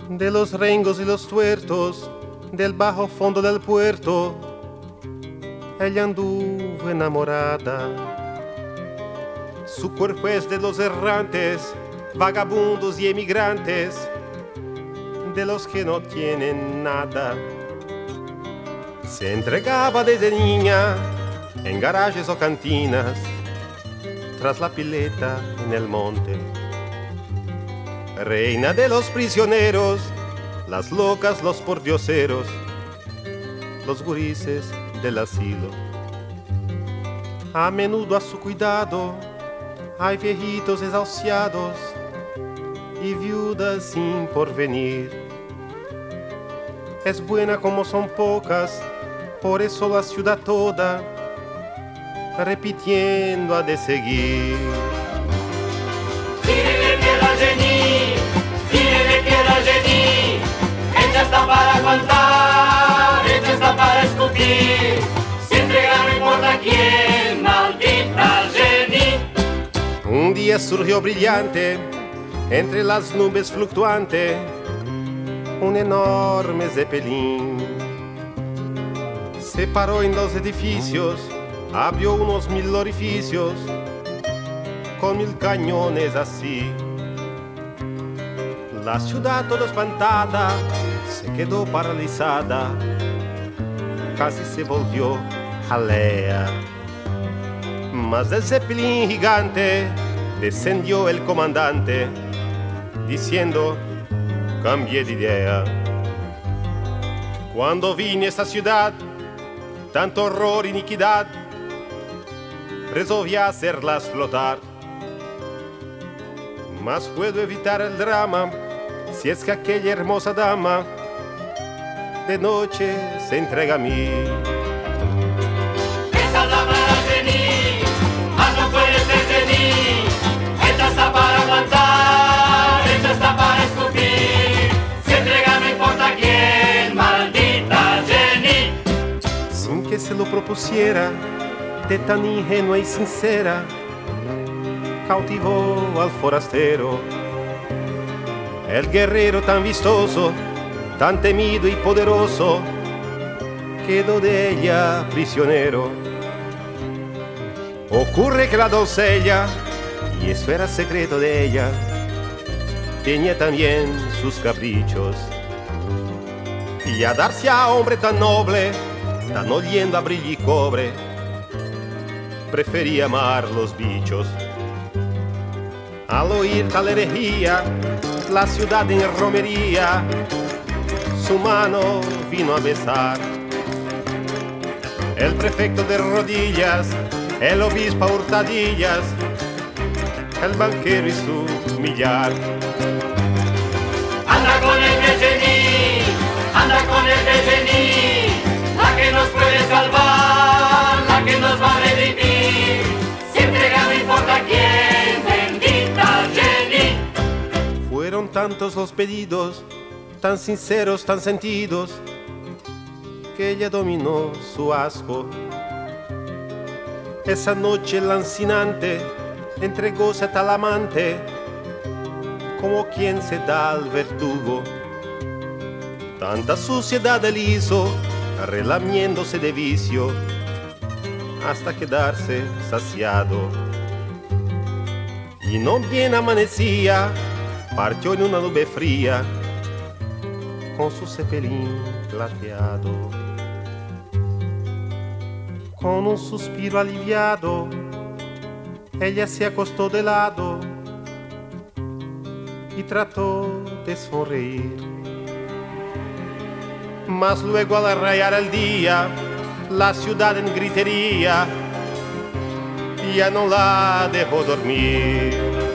de los rengos y los tuertos, del bajo fondo del puerto, ella anduvo enamorada. Su cuerpo es de los errantes, vagabundos y emigrantes, de los que no tienen nada. Se entregaba desde niña en garajes o cantinas, tras la pileta en el monte. Reina de los prisioneros, las locas, los pordioseros, los gurises del asilo. A menudo a su cuidado hay viejitos desahuciados y viudas sin porvenir. Es buena como son pocas, por eso la ciudad toda repitiendo ha de seguir. Dígale que la Jenny, dígale que la Jenny, ella está para aguantar, ella está para escupir, se entrega no importa quién, maldita Jenny. Un día surgió brillante, entre las nubes fluctuante, un enorme zeppelin. Se paró en los edificios, abrió unos 1000 orificios, con 1000 cañones así. La ciudad toda espantada se quedó paralizada, casi se volvió jalea. Mas del zeppelin gigante descendió el comandante, diciendo: cambié de idea. Cuando vine a esta ciudad, tanto horror y iniquidad, resolví hacerlas flotar. Mas puedo evitar el drama si es que aquella hermosa dama de noche se entrega a mí. Esa dama era Jenny, mas no puede ser Jenny. Ella está para aguantar, ella está para escupir, se entrega no importa quién, maldita Jenny. Sin que se lo propusiera, de tan ingenua y sincera, cautivó al forastero. El guerrero tan vistoso, tan temido y poderoso, quedó de ella prisionero. Ocurre que la doncella, y eso era secreto de ella, tenía también sus caprichos. Y a darse a hombre tan noble, tan oliendo a brillo y cobre, prefería amar los bichos. Al oír tal herejía, la ciudad en romería su mano vino a besar. El prefecto de rodillas, el obispo a hurtadillas, el banquero y su millar. Anda con el de Jenny, anda con el de Jenny, la que nos puede salvar, la que nos va a redimir, se entrega no importa quién, bendita Jenny. Fueron tantos los pedidos, tan sinceros, tan sentidos, que ella dominó su asco. Esa noche lancinante entregóse a tal amante, como quien se da al verdugo. Tanta suciedad él hizo, relamiéndose de vicio, hasta quedarse saciado. Y no bien amanecía, partió en una nube fría, con su zeppelin plateado. Con un suspiro aliviado, ella se acostó de lado y trató de sonreír. Mas luego al rayar el día, la ciudad en gritería ya no la dejó dormir.